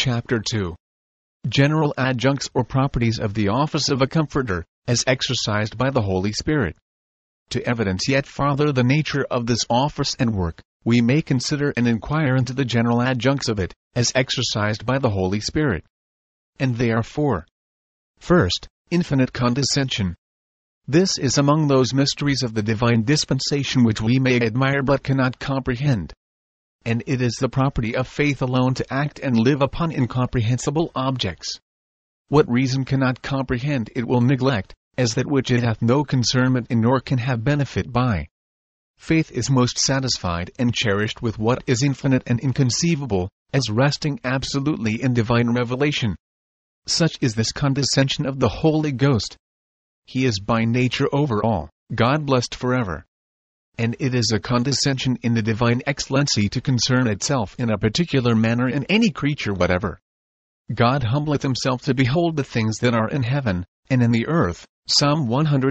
Chapter 2. General adjuncts or properties of the office of a comforter, as exercised by the Holy Spirit. To evidence yet farther the nature of this office and work, we may consider and inquire into the general adjuncts of it, as exercised by the Holy Spirit. And they are four. First, infinite condescension. This is among those mysteries of the divine dispensation which we may admire but cannot comprehend. And it is the property of faith alone to act and live upon incomprehensible objects. What reason cannot comprehend it will neglect, as that which it hath no concernment in nor can have benefit by. Faith is most satisfied and cherished with what is infinite and inconceivable, as resting absolutely in divine revelation. Such is this condescension of the Holy Ghost. He is by nature over all, God blessed forever. And it is a condescension in the divine excellency to concern itself in a particular manner in any creature whatever. God humbleth himself to behold the things that are in heaven, and in the earth. Psalm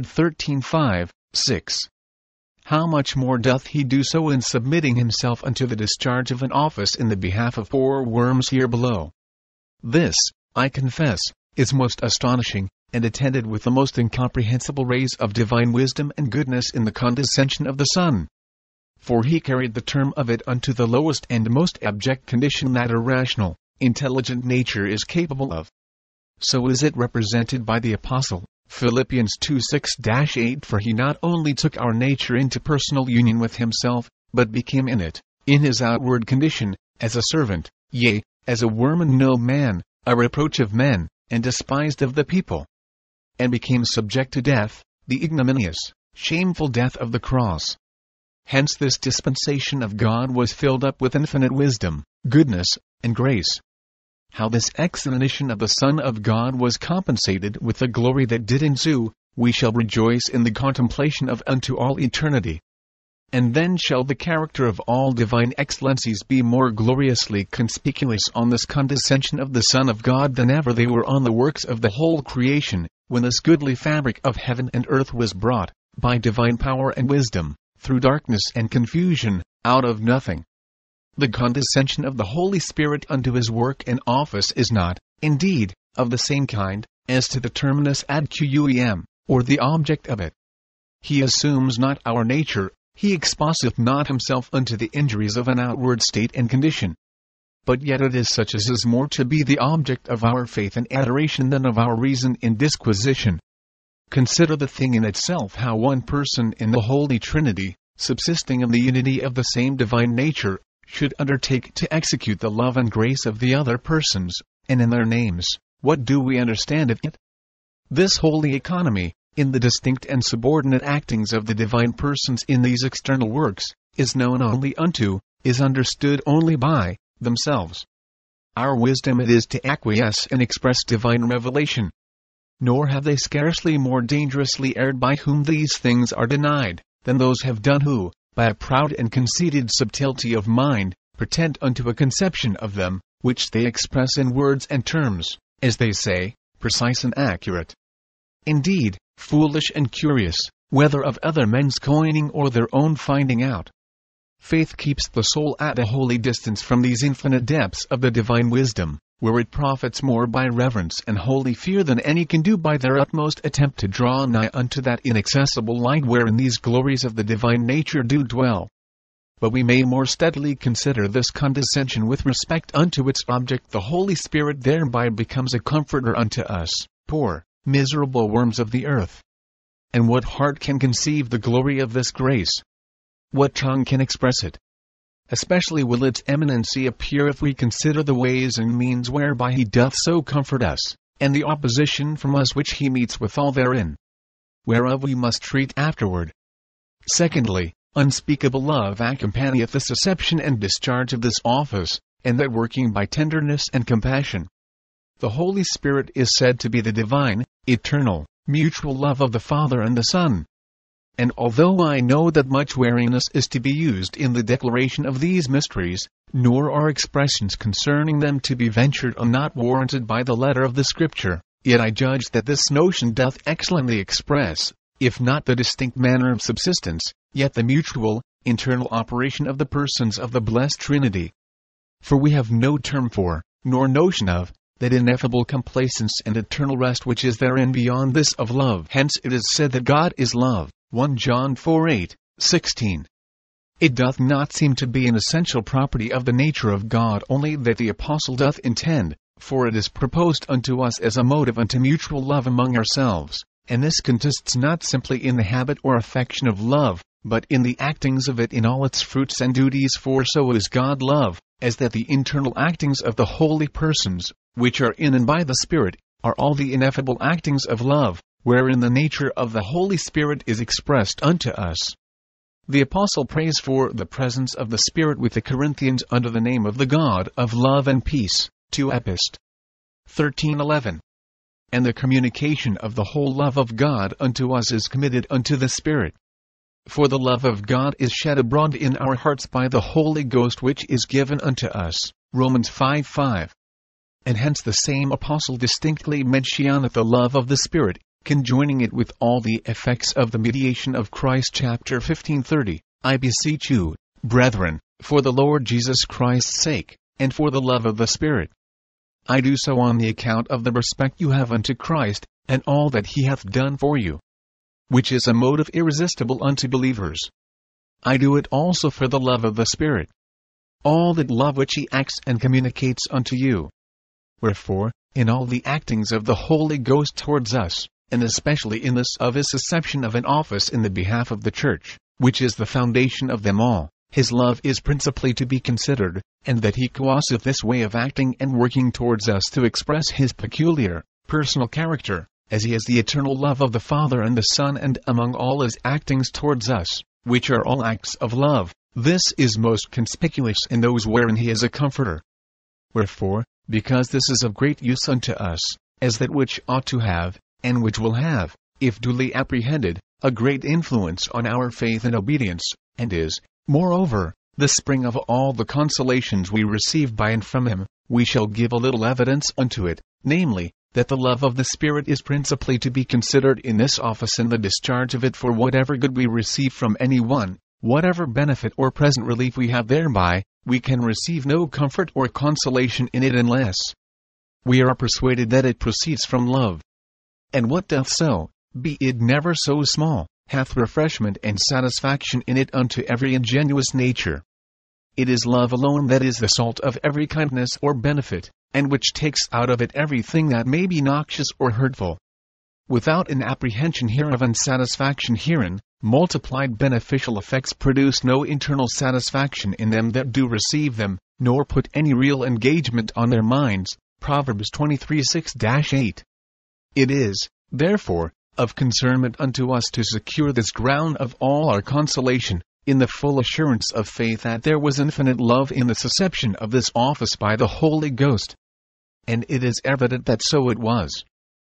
113:5, 6. How much more doth he do so in submitting himself unto the discharge of an office in the behalf of poor worms here below? This, I confess, is most astonishing, and attended with the most incomprehensible rays of divine wisdom and goodness in the condescension of the Son. For he carried the term of it unto the lowest and most abject condition that a rational, intelligent nature is capable of. So is it represented by the Apostle, Philippians 2:6-8. For he not only took our nature into personal union with himself, but became in it, in his outward condition, as a servant, yea, as a worm and no man, a reproach of men, and despised of the people. And became subject to death, the ignominious, shameful death of the cross. Hence this dispensation of God was filled up with infinite wisdom, goodness, and grace. How this excellention of the Son of God was compensated with the glory that did ensue, we shall rejoice in the contemplation of unto all eternity. And then shall the character of all divine excellencies be more gloriously conspicuous on this condescension of the Son of God than ever they were on the works of the whole creation, when this goodly fabric of heaven and earth was brought, by divine power and wisdom, through darkness and confusion, out of nothing. The condescension of the Holy Spirit unto his work and office is not, indeed, of the same kind, as to the terminus ad quem, or the object of it. He assumes not our nature, he exposeth not himself unto the injuries of an outward state and condition. But yet it is such as is more to be the object of our faith and adoration than of our reason in disquisition. Consider the thing in itself how one person in the Holy Trinity, subsisting in the unity of the same divine nature, should undertake to execute the love and grace of the other persons, and in their names, what do we understand of it? This holy economy, in the distinct and subordinate actings of the divine persons in these external works, is known only unto, is understood only by, themselves. Our wisdom it is to acquiesce and express divine revelation. Nor have they scarcely more dangerously erred by whom these things are denied, than those have done who, by a proud and conceited subtlety of mind, pretend unto a conception of them, which they express in words and terms, as they say, precise and accurate. Indeed, foolish and curious, whether of other men's coining or their own finding out. Faith keeps the soul at a holy distance from these infinite depths of the divine wisdom, where it profits more by reverence and holy fear than any can do by their utmost attempt to draw nigh unto that inaccessible light wherein these glories of the divine nature do dwell. But we may more steadily consider this condescension with respect unto its object. The Holy Spirit thereby becomes a comforter unto us, poor, miserable worms of the earth. And what heart can conceive the glory of this grace? What tongue can express it? Especially will its eminency appear if we consider the ways and means whereby he doth so comfort us, and the opposition from us which he meets withal therein, whereof we must treat afterward. Secondly, unspeakable love accompanieth the susception and discharge of this office, and that working by tenderness and compassion. The Holy Spirit is said to be the divine, eternal, mutual love of the Father and the Son. And although I know that much wariness is to be used in the declaration of these mysteries, nor are expressions concerning them to be ventured on not warranted by the letter of the Scripture, yet I judge that this notion doth excellently express, if not the distinct manner of subsistence, yet the mutual, internal operation of the persons of the blessed Trinity. For we have no term for, nor notion of, that ineffable complacence and eternal rest which is therein beyond this of love. Hence it is said that God is love, 1 John 4:8-16. It doth not seem to be an essential property of the nature of God only that the Apostle doth intend, for it is proposed unto us as a motive unto mutual love among ourselves, and this consists not simply in the habit or affection of love, but in the actings of it in all its fruits and duties. For so is God love, as that the internal actings of the holy persons, which are in and by the Spirit, are all the ineffable actings of love, wherein the nature of the Holy Spirit is expressed unto us. The Apostle prays for the presence of the Spirit with the Corinthians under the name of the God of love and peace, 2 Epist. 13:11. And the communication of the whole love of God unto us is committed unto the Spirit. For the love of God is shed abroad in our hearts by the Holy Ghost which is given unto us, Romans 5:5. And hence the same Apostle distinctly mentioneth the love of the Spirit, conjoining it with all the effects of the mediation of Christ, chapter 15:30, I beseech you, brethren, for the Lord Jesus Christ's sake, and for the love of the Spirit. I do so on the account of the respect you have unto Christ, and all that he hath done for you, which is a motive irresistible unto believers. I do it also for the love of the Spirit. All that love which he acts and communicates unto you. Wherefore, in all the actings of the Holy Ghost towards us, and especially in this of his acception of an office in the behalf of the Church, which is the foundation of them all, his love is principally to be considered, and that he causeth this way of acting and working towards us to express his peculiar, personal character, as he has the eternal love of the Father and the Son, and among all his actings towards us, which are all acts of love, this is most conspicuous in those wherein he is a comforter. Wherefore, because this is of great use unto us, as that which ought to have, and which will have, if duly apprehended, a great influence on our faith and obedience, and is, moreover, the spring of all the consolations we receive by and from him, we shall give a little evidence unto it, namely, that the love of the Spirit is principally to be considered in this office and the discharge of it, for whatever good we receive from any one, whatever benefit or present relief we have thereby, we can receive no comfort or consolation in it unless we are persuaded that it proceeds from love. And what doth so, be it never so small, hath refreshment and satisfaction in it unto every ingenuous nature. It is love alone that is the salt of every kindness or benefit, and which takes out of it everything that may be noxious or hurtful. Without an apprehension hereof and satisfaction herein, multiplied beneficial effects produce no internal satisfaction in them that do receive them, nor put any real engagement on their minds. Proverbs 23:6-8. It is, therefore, of concernment unto us to secure this ground of all our consolation, in the full assurance of faith that there was infinite love in the acceptation of this office by the Holy Ghost. And it is evident that so it was.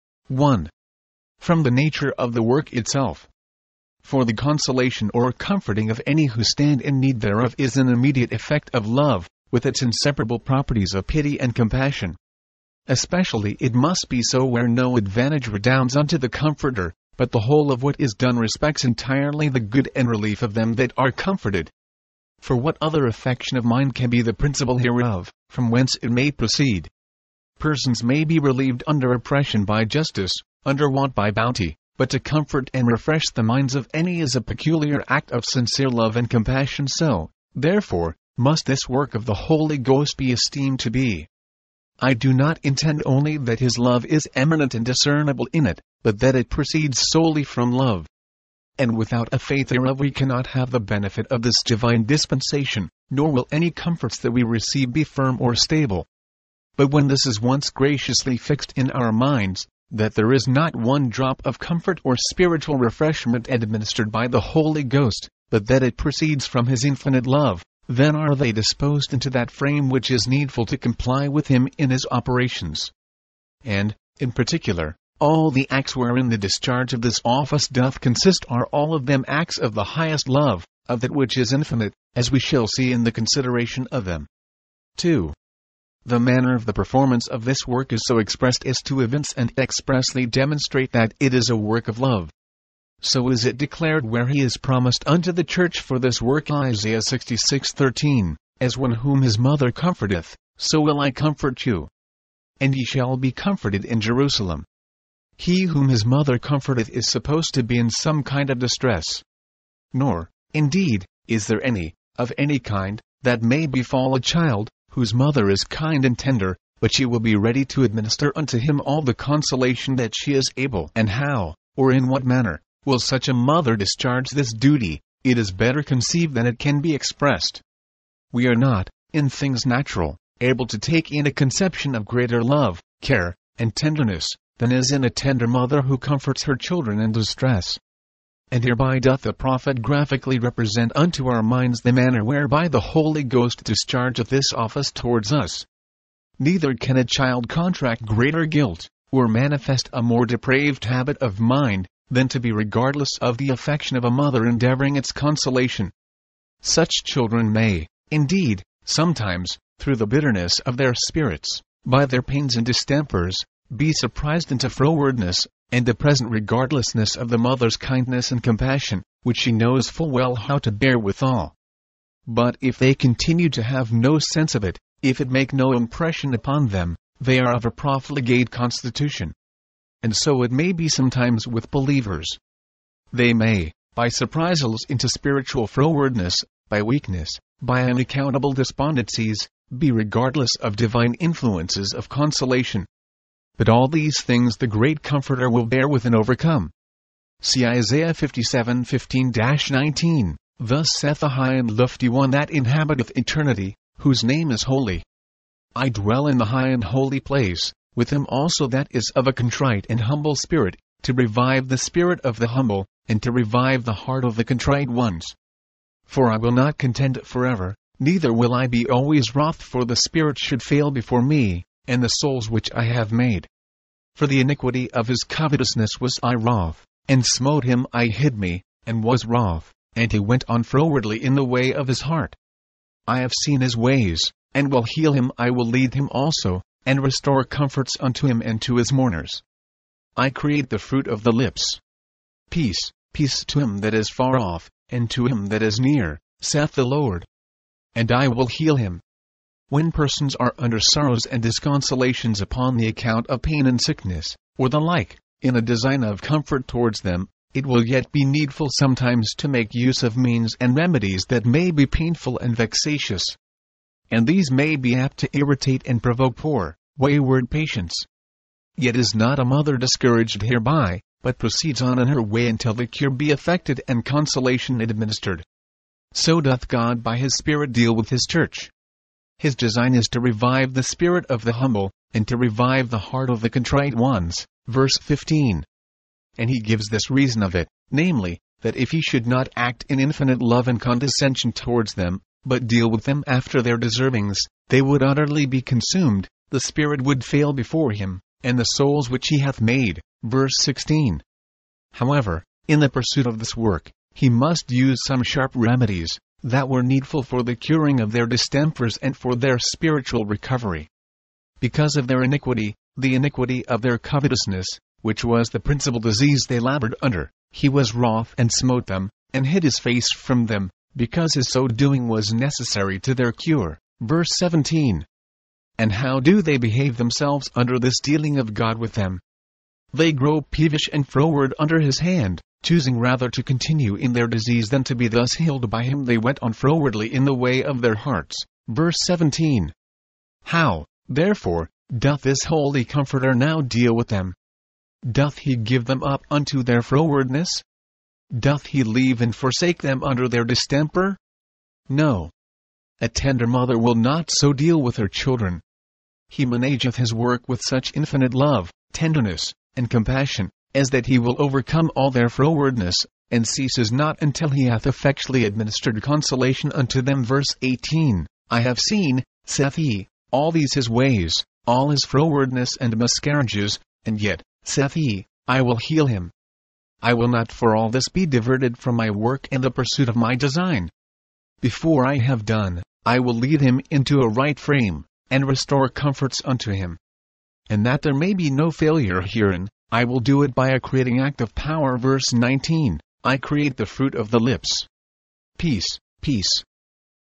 1. From the nature of the work itself. For the consolation or comforting of any who stand in need thereof is an immediate effect of love, with its inseparable properties of pity and compassion. Especially it must be so where no advantage redounds unto the comforter, but the whole of what is done respects entirely the good and relief of them that are comforted. For what other affection of mind can be the principle hereof, from whence it may proceed? Persons may be relieved under oppression by justice, under want by bounty, but to comfort and refresh the minds of any is a peculiar act of sincere love and compassion. So, therefore, must this work of the Holy Ghost be esteemed to be. I do not intend only that his love is eminent and discernible in it, but that it proceeds solely from love. And without a faith thereof we cannot have the benefit of this divine dispensation, nor will any comforts that we receive be firm or stable. But when this is once graciously fixed in our minds, that there is not one drop of comfort or spiritual refreshment administered by the Holy Ghost, but that it proceeds from his infinite love, then are they disposed into that frame which is needful to comply with him in his operations. And, in particular, all the acts wherein the discharge of this office doth consist are all of them acts of the highest love, of that which is infinite, as we shall see in the consideration of them. 2. The manner of the performance of this work is so expressed as to evince and expressly demonstrate that it is a work of love. So is it declared where he is promised unto the church for this work, Isaiah 66:13, as one whom his mother comforteth, so will I comfort you. And ye shall be comforted in Jerusalem. He whom his mother comforteth is supposed to be in some kind of distress. Nor, indeed, is there any, of any kind, that may befall a child, whose mother is kind and tender, but she will be ready to administer unto him all the consolation that she is able. And how, or in what manner, will such a mother discharge this duty? It is better conceived than it can be expressed. We are not, in things natural, able to take in a conception of greater love, care, and tenderness, than is in a tender mother who comforts her children in distress. And hereby doth the prophet graphically represent unto our minds the manner whereby the Holy Ghost dischargeth this office towards us. Neither can a child contract greater guilt, or manifest a more depraved habit of mind, than to be regardless of the affection of a mother endeavoring its consolation. Such children may, indeed, sometimes, through the bitterness of their spirits, by their pains and distempers, be surprised into frowardness, and the present regardlessness of the mother's kindness and compassion, which she knows full well how to bear withal. But if they continue to have no sense of it, if it make no impression upon them, they are of a profligate constitution. And so it may be sometimes with believers. They may, by surprisals into spiritual frowardness, by weakness, by unaccountable despondencies, be regardless of divine influences of consolation. But all these things the great Comforter will bear with and overcome. See Isaiah 57:15-19, Thus saith the high and lofty one that inhabiteth eternity, whose name is holy. I dwell in the high and holy place, with him also that is of a contrite and humble spirit, to revive the spirit of the humble, and to revive the heart of the contrite ones. For I will not contend forever, neither will I be always wroth, for the spirit should fail before me, and the souls which I have made. For the iniquity of his covetousness was I wroth, and smote him. I hid me, and was wroth, and he went on frowardly in the way of his heart. I have seen his ways, and will heal him. I will lead him also, and restore comforts unto him and to his mourners. I create the fruit of the lips. Peace, peace to him that is far off, and to him that is near, saith the Lord. And I will heal him. When persons are under sorrows and disconsolations upon the account of pain and sickness, or the like, in a design of comfort towards them, it will yet be needful sometimes to make use of means and remedies that may be painful and vexatious. And these may be apt to irritate and provoke poor, wayward patience. Yet is not a mother discouraged hereby, but proceeds on in her way until the cure be effected and consolation administered. So doth God by his Spirit deal with his church. His design is to revive the spirit of the humble, and to revive the heart of the contrite ones. Verse 15. And he gives this reason of it, namely, that if he should not act in infinite love and condescension towards them, but deal with them after their deservings, they would utterly be consumed, the Spirit would fail before him, and the souls which he hath made. Verse 16. However, in the pursuit of this work, he must use some sharp remedies, that were needful for the curing of their distempers and for their spiritual recovery. Because of their iniquity, the iniquity of their covetousness, which was the principal disease they labored under, he was wroth and smote them, and hid his face from them, because his so doing was necessary to their cure. Verse 17. And how do they behave themselves under this dealing of God with them? They grow peevish and froward under his hand, choosing rather to continue in their disease than to be thus healed by him. They went on frowardly in the way of their hearts. Verse 17. How, therefore, doth this Holy Comforter now deal with them? Doth he give them up unto their frowardness? Doth he leave and forsake them under their distemper? No. A tender mother will not so deal with her children. He manageth his work with such infinite love, tenderness, and compassion, as that he will overcome all their frowardness, and ceases not until he hath effectually administered consolation unto them. Verse 18. I have seen, saith he, all these his ways, all his frowardness and miscarriages, and yet, saith he, I will heal him. I will not for all this be diverted from my work and the pursuit of my design. Before I have done, I will lead him into a right frame, and restore comforts unto him. And that there may be no failure herein, I will do it by a creating act of power. Verse 19. I create the fruit of the lips. Peace, peace.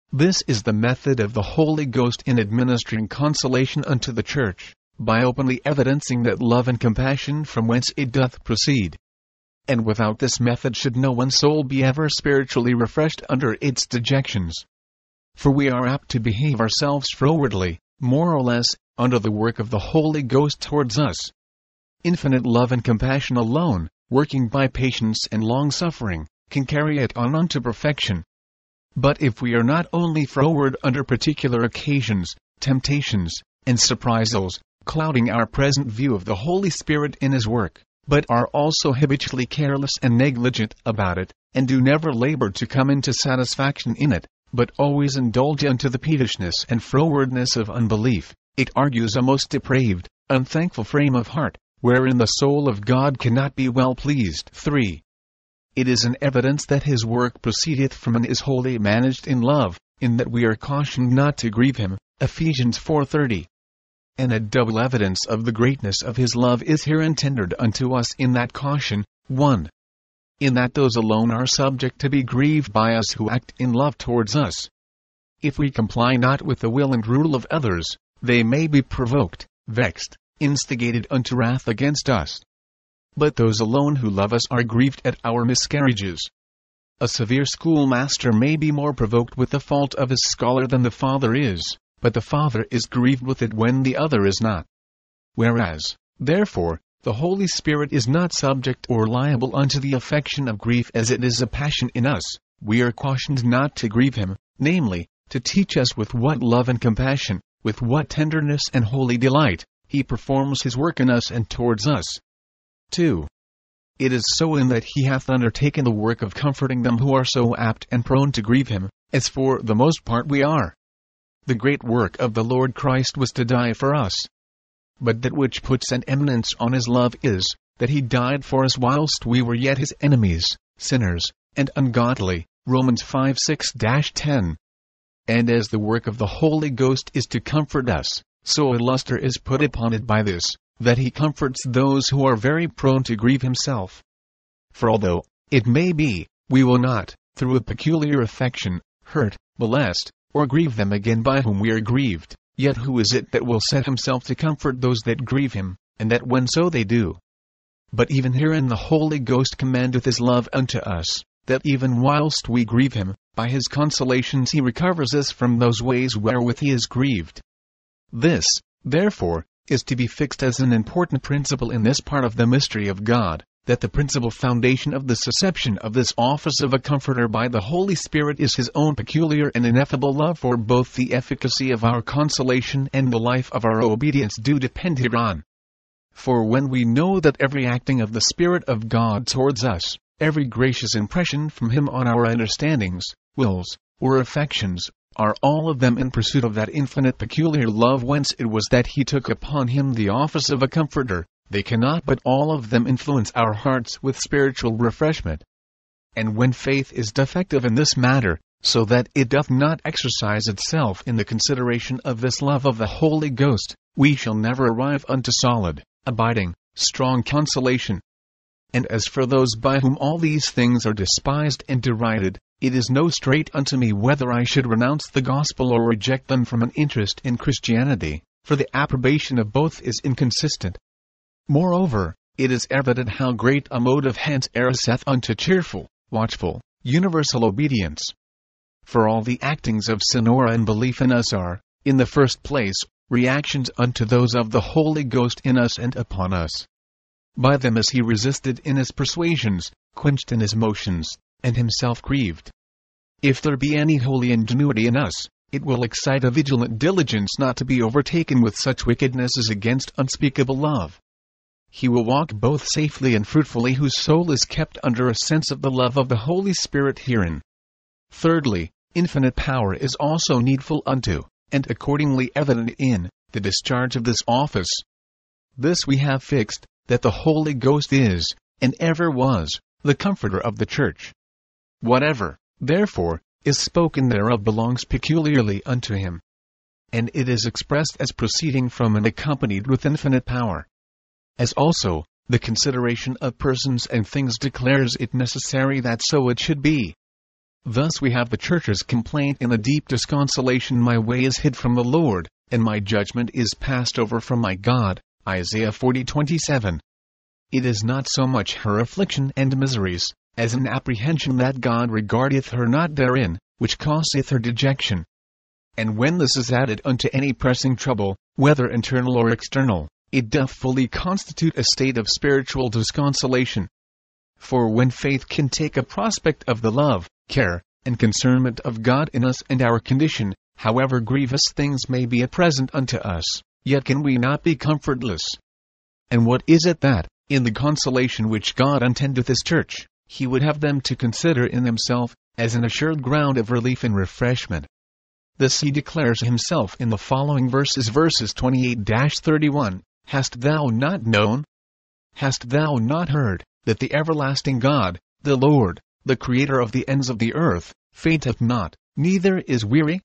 This is the method of the Holy Ghost in administering consolation unto the Church, by openly evidencing that love and compassion from whence it doth proceed. And without this method should no one's soul be ever spiritually refreshed under its dejections. For we are apt to behave ourselves frowardly, more or less, under the work of the Holy Ghost towards us. Infinite love and compassion alone, working by patience and long-suffering, can carry it on unto perfection. But if we are not only froward under particular occasions, temptations, and surprisals, clouding our present view of the Holy Spirit in His work, but are also habitually careless and negligent about it, and do never labor to come into satisfaction in it, but always indulge unto the peevishness and frowardness of unbelief, it argues a most depraved, unthankful frame of heart, wherein the soul of God cannot be well pleased. 3. It is an evidence that His work proceedeth from and is wholly managed in love, in that we are cautioned not to grieve Him. Ephesians 4:30. And a double evidence of the greatness of His love is herein tendered unto us in that caution. 1. In that those alone are subject to be grieved by us who act in love towards us. If we comply not with the will and rule of others, they may be provoked, vexed, instigated unto wrath against us. But those alone who love us are grieved at our miscarriages. A severe schoolmaster may be more provoked with the fault of his scholar than the father is, but the father is grieved with it when the other is not. Whereas, therefore, the Holy Spirit is not subject or liable unto the affection of grief as it is a passion in us, we are cautioned not to grieve Him, namely, to teach us with what love and compassion, with what tenderness and holy delight, He performs His work in us and towards us. 2. It is so in that He hath undertaken the work of comforting them who are so apt and prone to grieve Him, as for the most part we are. The great work of the Lord Christ was to die for us. But that which puts an eminence on His love is, that He died for us whilst we were yet His enemies, sinners, and ungodly. Romans 5:6-10. And as the work of the Holy Ghost is to comfort us, so a lustre is put upon it by this, that He comforts those who are very prone to grieve Himself. For although, it may be, we will not, through a peculiar affection, hurt, molest, or grieve them again by whom we are grieved, yet who is it that will set himself to comfort those that grieve Him, and that when so they do? But even herein the Holy Ghost commandeth His love unto us, that even whilst we grieve Him, by His consolations He recovers us from those ways wherewith He is grieved. This, therefore, is to be fixed as an important principle in this part of the mystery of God, that the principal foundation of the susception of this office of a Comforter by the Holy Spirit is His own peculiar and ineffable love, for both the efficacy of our consolation and the life of our obedience do depend hereon. For when we know that every acting of the Spirit of God towards us, every gracious impression from Him on our understandings, wills, or affections, are all of them in pursuit of that infinite peculiar love whence it was that He took upon Him the office of a Comforter, they cannot but all of them influence our hearts with spiritual refreshment. And when faith is defective in this matter, so that it doth not exercise itself in the consideration of this love of the Holy Ghost, we shall never arrive unto solid, abiding, strong consolation. And as for those by whom all these things are despised and derided, it is no strait unto me whether I should renounce the gospel or reject them from an interest in Christianity, for the approbation of both is inconsistent. Moreover, it is evident how great a motive hence erreth unto cheerful, watchful, universal obedience. For all the actings of sin or unbelief in us are, in the first place, reactions unto those of the Holy Ghost in us and upon us. By them is He resisted in His persuasions, quenched in His motions, and Himself grieved. If there be any holy ingenuity in us, it will excite a vigilant diligence not to be overtaken with such wickedness as against unspeakable love. He will walk both safely and fruitfully whose soul is kept under a sense of the love of the Holy Spirit herein. Thirdly, infinite power is also needful unto, and accordingly evident in, the discharge of this office. This we have fixed, that the Holy Ghost is, and ever was, the Comforter of the Church. Whatever, therefore, is spoken thereof belongs peculiarly unto Him. And it is expressed as proceeding from and accompanied with infinite power. As also, the consideration of persons and things declares it necessary that so it should be. Thus we have the church's complaint in the deep disconsolation, my way is hid from the Lord, and my judgment is passed over from my God. Isaiah 40:27. It is not so much her affliction and miseries, as an apprehension that God regardeth her not therein, which causeth her dejection. And when this is added unto any pressing trouble, whether internal or external, it doth fully constitute a state of spiritual disconsolation. For when faith can take a prospect of the love, care, and concernment of God in us and our condition, however grievous things may be at present unto us, yet can we not be comfortless. And what is it that, in the consolation which God intendeth His church, He would have them to consider in Himself, as an assured ground of relief and refreshment? This He declares Himself in the following verses 28-31, Hast thou not known? Hast thou not heard, that the everlasting God, the Lord, the Creator of the ends of the earth, fainteth not, neither is weary?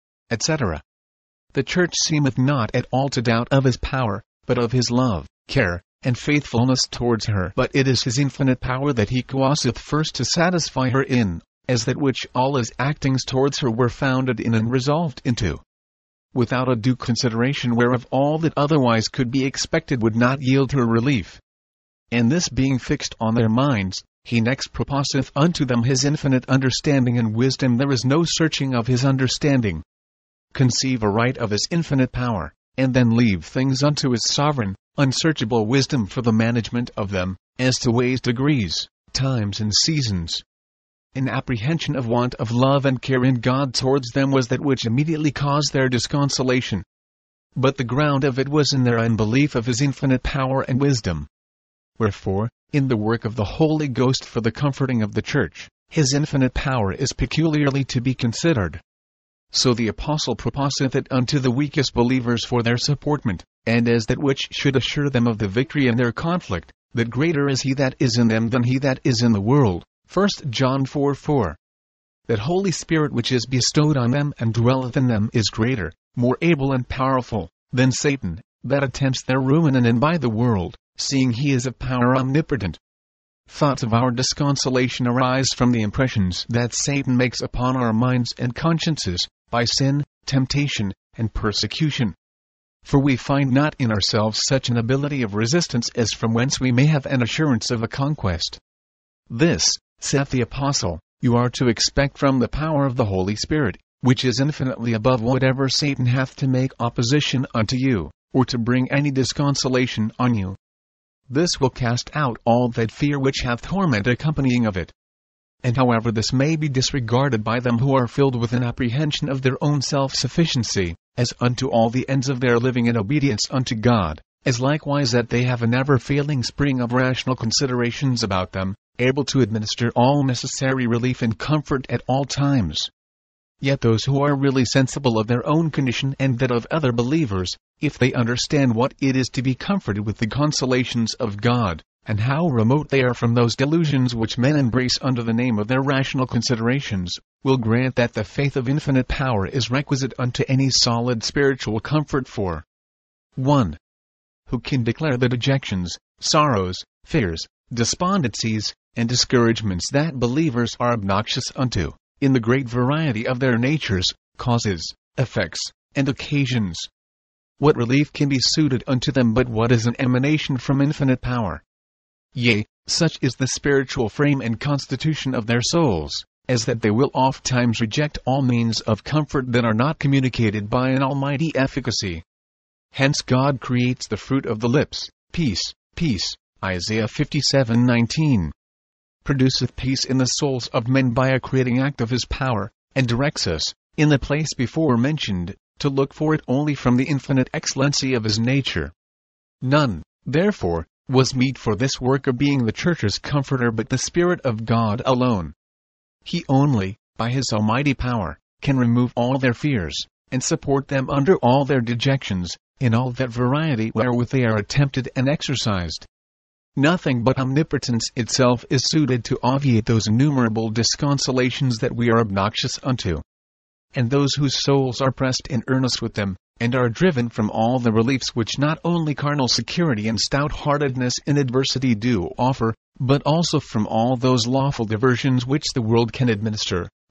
Etc. The church seemeth not at all to doubt of His power, but of His love, care, and faithfulness towards her. But it is His infinite power that He causeth first to satisfy her in, as that which all His actings towards her were founded in and resolved into. Without a due consideration whereof all that otherwise could be expected would not yield her relief. And this being fixed on their minds, He next proposeth unto them His infinite understanding and wisdom. There is no searching of His understanding. Conceive aright of His infinite power, and then leave things unto His sovereign, unsearchable wisdom for the management of them, as to ways, degrees, times and seasons. An apprehension of want of love and care in God towards them was that which immediately caused their disconsolation. But the ground of it was in their unbelief of His infinite power and wisdom. Wherefore, in the work of the Holy Ghost for the comforting of the church, His infinite power is peculiarly to be considered. So the Apostle proposeth it unto the weakest believers for their supportment, and as that which should assure them of the victory in their conflict, that greater is He that is in them than he that is in the world. 1 John 4:4. That Holy Spirit which is bestowed on them and dwelleth in them is greater, more able and powerful, than Satan, that attempts their ruin in and by the world, seeing he is of power omnipotent. Thoughts of our disconsolation arise from the impressions that Satan makes upon our minds and consciences, by sin, temptation, and persecution. For we find not in ourselves such an ability of resistance as from whence we may have an assurance of a conquest. This, saith the Apostle, you are to expect from the power of the Holy Spirit, which is infinitely above whatever Satan hath to make opposition unto you, or to bring any disconsolation on you. This will cast out all that fear which hath torment accompanying of it. And however this may be disregarded by them who are filled with an apprehension of their own self-sufficiency, as unto all the ends of their living in obedience unto God, as likewise that they have a never-failing spring of rational considerations about them, able to administer all necessary relief and comfort at all times. Yet those who are really sensible of their own condition and that of other believers, if they understand what it is to be comforted with the consolations of God, and how remote they are from those delusions which men embrace under the name of their rational considerations, will grant that the faith of infinite power is requisite unto any solid spiritual comfort. For 1. Who can declare the dejections, sorrows, fears, despondencies, and discouragements that believers are obnoxious unto, in the great variety of their natures, causes, effects, and occasions? What relief can be suited unto them but what is an emanation from infinite power? Yea, such is the spiritual frame and constitution of their souls, as that they will oft times reject all means of comfort that are not communicated by an almighty efficacy. Hence God creates the fruit of the lips, peace, peace, Isaiah 57:19. Produceth peace in the souls of men by a creating act of His power, and directs us, in the place before mentioned, to look for it only from the infinite excellency of His nature. None, therefore, was meet for this work of being the church's comforter but the Spirit of God alone. He only, by His almighty power, can remove all their fears, and support them under all their dejections, in all that variety wherewith they are attempted and exercised. Nothing but omnipotence itself is suited to obviate those innumerable disconsolations that we are obnoxious unto. And those whose souls are pressed in earnest with them, and are driven from all the reliefs which not only carnal security and stout-heartedness in adversity do offer, but also from all those lawful diversions which the world can administer,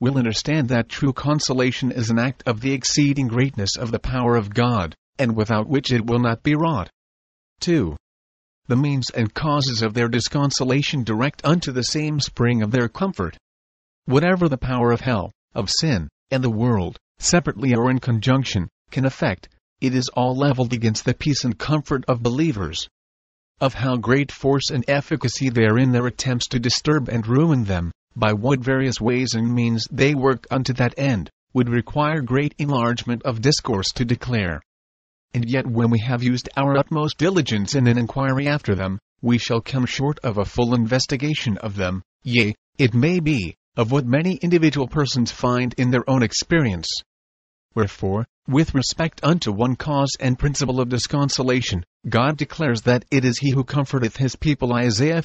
will understand that true consolation is an act of the exceeding greatness of the power of God, and without which it will not be wrought. 2. The means and causes of their disconsolation direct unto the same spring of their comfort. Whatever the power of hell, of sin, and the world, separately or in conjunction, can effect, it is all leveled against the peace and comfort of believers. Of how great force and efficacy they are in their attempts to disturb and ruin them, by what various ways and means they work unto that end, would require great enlargement of discourse to declare. And yet when we have used our utmost diligence in an inquiry after them, we shall come short of a full investigation of them, yea, it may be, of what many individual persons find in their own experience. Wherefore, with respect unto one cause and principle of disconsolation, God declares that it is He who comforteth His people. Isaiah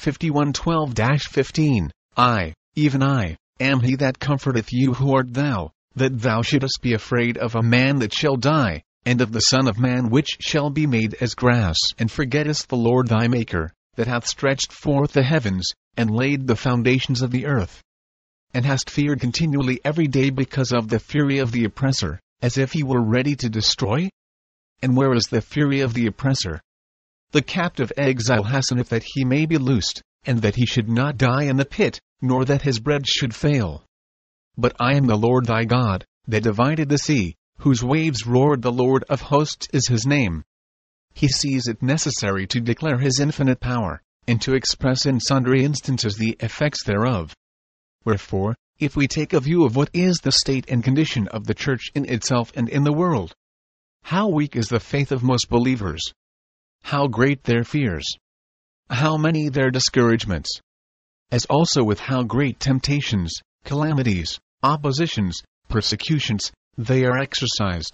51:12-15, I, even I, am He that comforteth you. Who art thou, that thou shouldest be afraid of a man that shall die, and of the Son of Man which shall be made as grass? And forgettest the Lord thy Maker, that hath stretched forth the heavens, and laid the foundations of the earth? And hast feared continually every day because of the fury of the oppressor, as if he were ready to destroy? And where is the fury of the oppressor? The captive exile hasteneth that he may be loosed, and that he should not die in the pit, nor that his bread should fail. But I am the Lord thy God, that divided the sea, whose waves roared. The Lord of hosts is His name. He sees it necessary to declare His infinite power, and to express in sundry instances the effects thereof. Wherefore, if we take a view of what is the state and condition of the church in itself and in the world, how weak is the faith of most believers! How great their fears! How many their discouragements! As also with how great temptations, calamities, oppositions, persecutions, they are exercised.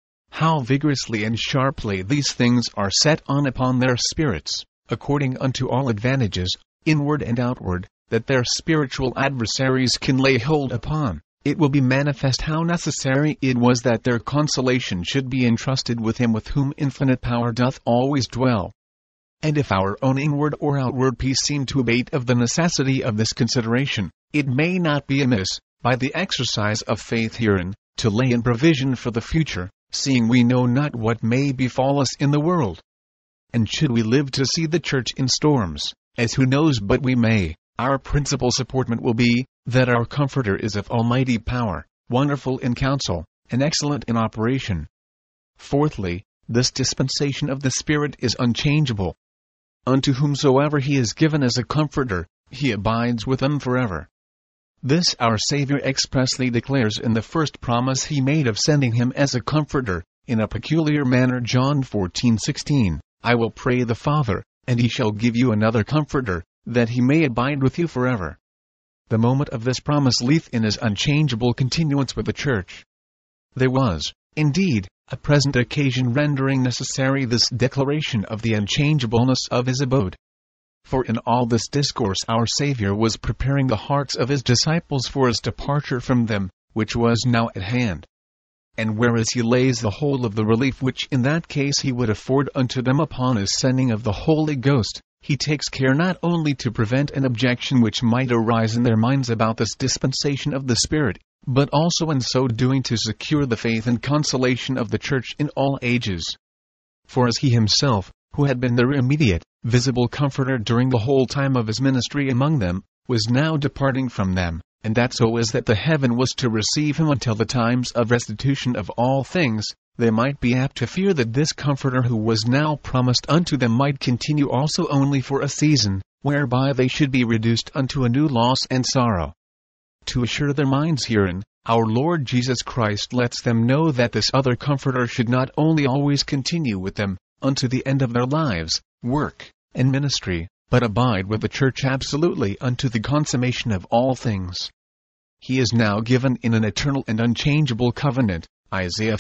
How vigorously and sharply these things are set on upon their spirits, according unto all advantages, inward and outward, that their spiritual adversaries can lay hold upon. It will be manifest how necessary it was that their consolation should be entrusted with Him with whom infinite power doth always dwell. And if our own inward or outward peace seem to abate of the necessity of this consideration, it may not be amiss, by the exercise of faith herein, to lay in provision for the future, seeing we know not what may befall us in the world. And should we live to see the church in storms, as who knows but we may, our principal supportment will be, that our Comforter is of almighty power, wonderful in counsel, and excellent in operation. Fourthly, this dispensation of the Spirit is unchangeable. Unto whomsoever He is given as a Comforter, He abides with them forever. This our Savior expressly declares in the first promise He made of sending Him as a Comforter, in a peculiar manner. John 14:16, I will pray the Father, and He shall give you another Comforter, that He may abide with you forever. The moment of this promise lieth in His unchangeable continuance with the church. There was, indeed, a present occasion rendering necessary this declaration of the unchangeableness of His abode. For in all this discourse our Savior was preparing the hearts of His disciples for His departure from them, which was now at hand. And whereas He lays the whole of the relief which in that case He would afford unto them upon His sending of the Holy Ghost, He takes care not only to prevent an objection which might arise in their minds about this dispensation of the Spirit, but also in so doing to secure the faith and consolation of the church in all ages. For as He Himself, who had been their immediate, visible Comforter during the whole time of His ministry among them, was now departing from them, and that so as that the heaven was to receive Him until the times of restitution of all things, they might be apt to fear that this Comforter who was now promised unto them might continue also only for a season, whereby they should be reduced unto a new loss and sorrow. To assure their minds herein, our Lord Jesus Christ lets them know that this other Comforter should not only always continue with them, unto the end of their lives, work, and ministry, but abide with the church absolutely unto the consummation of all things. He is now given in an eternal and unchangeable covenant, Isaiah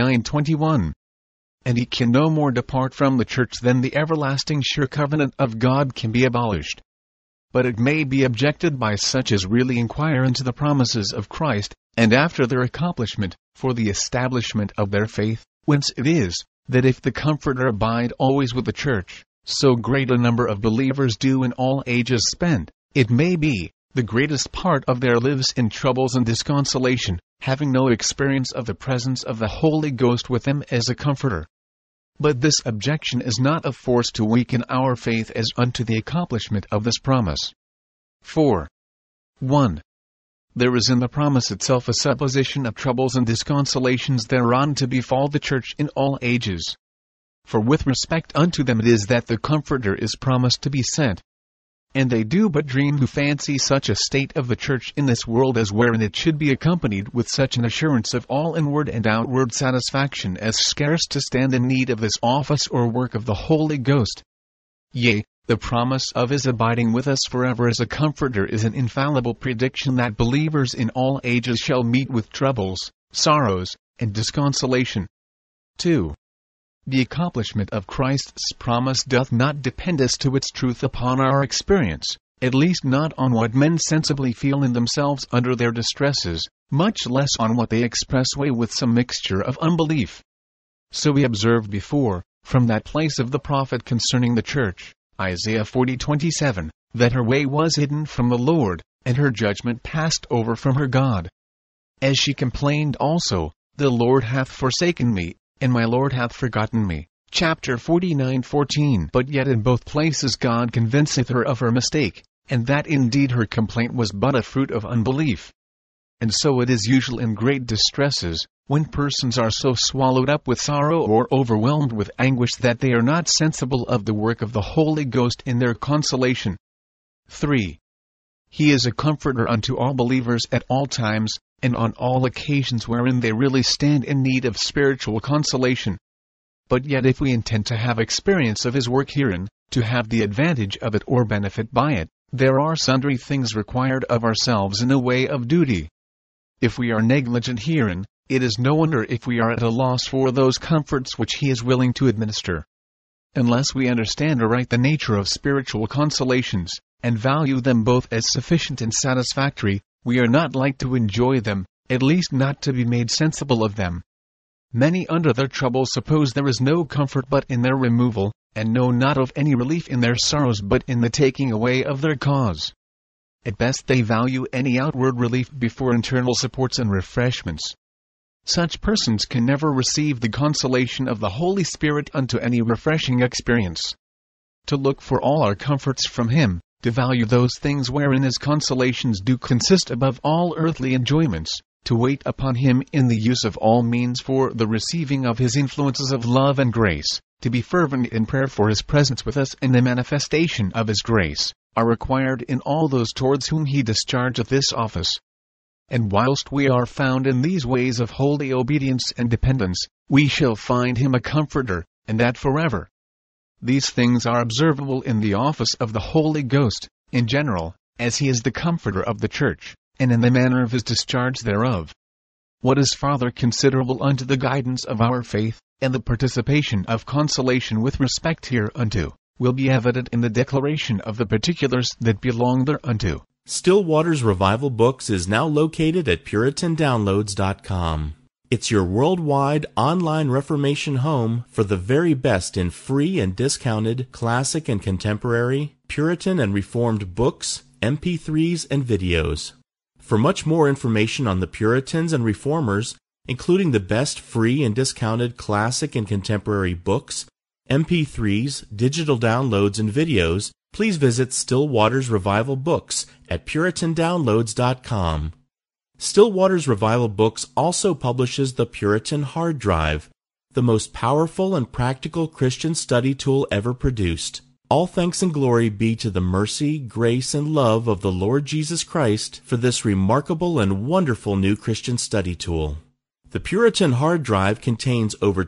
59:21. And He can no more depart from the church than the everlasting sure covenant of God can be abolished. But it may be objected by such as really inquire into the promises of Christ, and after their accomplishment, for the establishment of their faith, whence it is, that if the Comforter abide always with the church, so great a number of believers do in all ages spend, it may be, The greatest part of their lives in troubles and disconsolation, having no experience of the presence of the Holy Ghost with them as a comforter. But this objection is not of force to weaken our faith as unto the accomplishment of this promise. 4. 1. There is in the promise itself a supposition of troubles and disconsolations thereon to befall the Church in all ages. For with respect unto them it is that the Comforter is promised to be sent. And they do but dream who fancy such a state of the Church in this world as wherein it should be accompanied with such an assurance of all inward and outward satisfaction as scarce to stand in need of this office or work of the Holy Ghost. Yea, the promise of his abiding with us forever as a Comforter is an infallible prediction that believers in all ages shall meet with troubles, sorrows, and disconsolation. 2. The accomplishment of Christ's promise doth not depend as to its truth upon our experience, at least not on what men sensibly feel in themselves under their distresses, much less on what they express with some mixture of unbelief. So we observed before, from that place of the prophet concerning the Church, Isaiah 40:27, that her way was hidden from the Lord, and her judgment passed over from her God. As she complained also, the Lord hath forsaken me, and my Lord hath forgotten me. Chapter 49:14. But yet in both places God convinceth her of her mistake, and that indeed her complaint was but a fruit of unbelief. And so it is usual in great distresses, when persons are so swallowed up with sorrow or overwhelmed with anguish that they are not sensible of the work of the Holy Ghost in their consolation. 3. He is a comforter unto all believers at all times, and on all occasions wherein they really stand in need of spiritual consolation. But yet if we intend to have experience of his work herein, to have the advantage of it or benefit by it, there are sundry things required of ourselves in the way of duty. If we are negligent herein, it is no wonder if we are at a loss for those comforts which he is willing to administer. Unless we understand aright the nature of spiritual consolations, and value them both as sufficient and satisfactory, we are not like to enjoy them, at least not to be made sensible of them. Many under their troubles suppose there is no comfort but in their removal, and know not of any relief in their sorrows but in the taking away of their cause. At best they value any outward relief before internal supports and refreshments. Such persons can never receive the consolation of the Holy Spirit unto any refreshing experience. To look for all our comforts from him, to value those things wherein his consolations do consist above all earthly enjoyments, to wait upon him in the use of all means for the receiving of his influences of love and grace, to be fervent in prayer for his presence with us and the manifestation of his grace, are required in all those towards whom he dischargeth this office. And whilst we are found in these ways of holy obedience and dependence, we shall find him a comforter, and that forever. These things are observable in the office of the Holy Ghost, in general, as he is the comforter of the Church, and in the manner of his discharge thereof. What is farther considerable unto the guidance of our faith, and the participation of consolation with respect hereunto, will be evident in the declaration of the particulars that belong thereunto. Still Waters Revival Books is now located at PuritanDownloads.com. It's your worldwide online Reformation home for the very best in free and discounted classic and contemporary, Puritan and Reformed books, MP3s, and videos. For much more information on the Puritans and Reformers, including the best free and discounted classic and contemporary books, MP3s, digital downloads, and videos, please visit Still Waters Revival Books at PuritanDownloads.com. Still Waters Revival Books also publishes the Puritan Hard Drive, the most powerful and practical Christian study tool ever produced. All thanks and glory be to the mercy, grace, and love of the Lord Jesus Christ for this remarkable and wonderful new Christian study tool. The Puritan Hard Drive contains over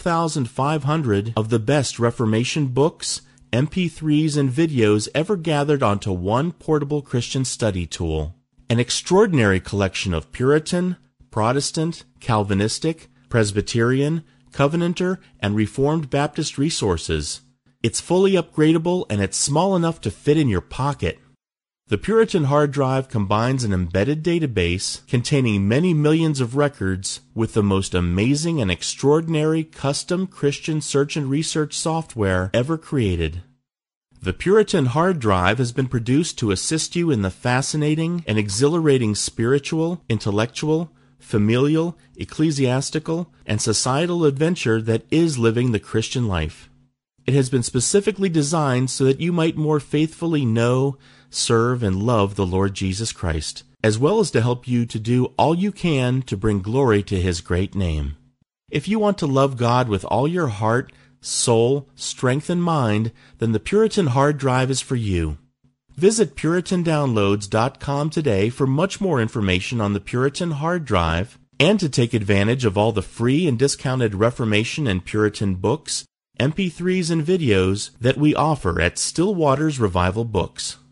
12,500 of the best Reformation books, MP3s, and videos ever gathered onto one portable Christian study tool. An extraordinary collection of Puritan, Protestant, Calvinistic, Presbyterian, Covenanter, and Reformed Baptist resources. It's fully upgradable and it's small enough to fit in your pocket. The Puritan Hard Drive combines an embedded database containing many millions of records with the most amazing and extraordinary custom Christian search and research software ever created. The Puritan Hard Drive has been produced to assist you in the fascinating and exhilarating spiritual, intellectual, familial, ecclesiastical, and societal adventure that is living the Christian life. It has been specifically designed so that you might more faithfully know, serve, and love the Lord Jesus Christ, as well as to help you to do all you can to bring glory to His great name. If you want to love God with all your heart, soul, strength, and mind, then the Puritan Hard Drive is for you. Visit PuritanDownloads.com today for much more information on the Puritan Hard Drive and to take advantage of all the free and discounted Reformation and Puritan books, MP3s, and videos that we offer at Still Waters Revival Books.